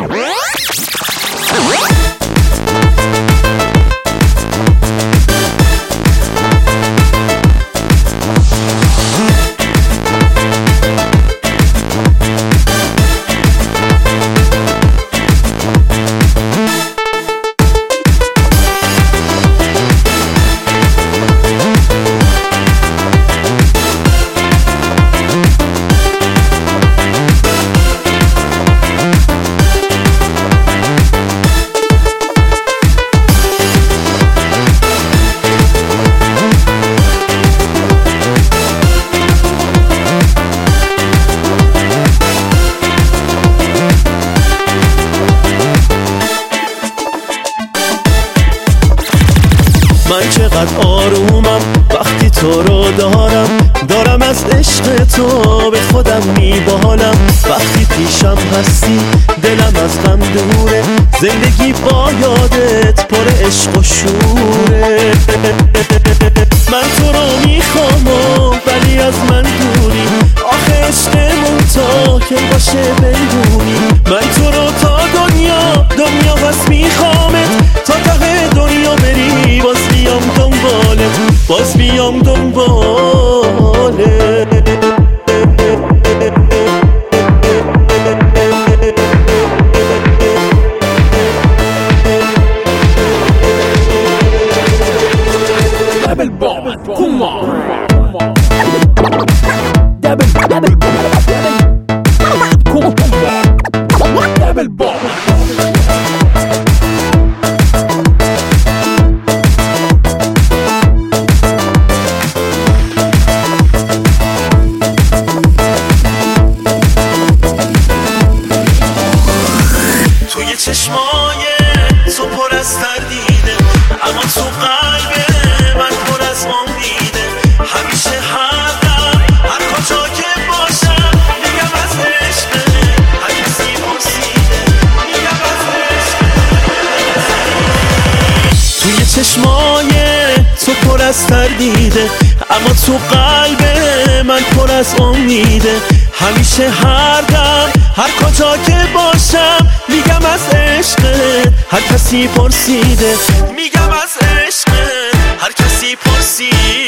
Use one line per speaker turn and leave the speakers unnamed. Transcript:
من چقدر آرومم وقتی تو رو دارم از عشق تو به خودم میبالم. وقتی پیشم هستی دلم از غم دوره، زندگی با یادت پر عشق و شوره. من تو رو میخوام ولی از من دوری، آخه عشقمون تا که باشه بدونی. من تو رو تا دنیا بس میخوامت، تا ته دنیا بری باز بیام دنبالت.
Double bomb, come on. Double bomb.
توی چشمای تو پر از تردیده، اما تو قلب من پر از امیده. همیشه هر دم هر کجا که باشم میگم از عشقه، هر کسی پرسیده میگم از عشقه. توی چشمای تو پر از تردیده، اما تو قلب من پر از امیده. همیشه هر دم هر کجا که باشم میگم از عشقت، هر کسی پرسیده میگم از عشقت، هر کسی پرسیده.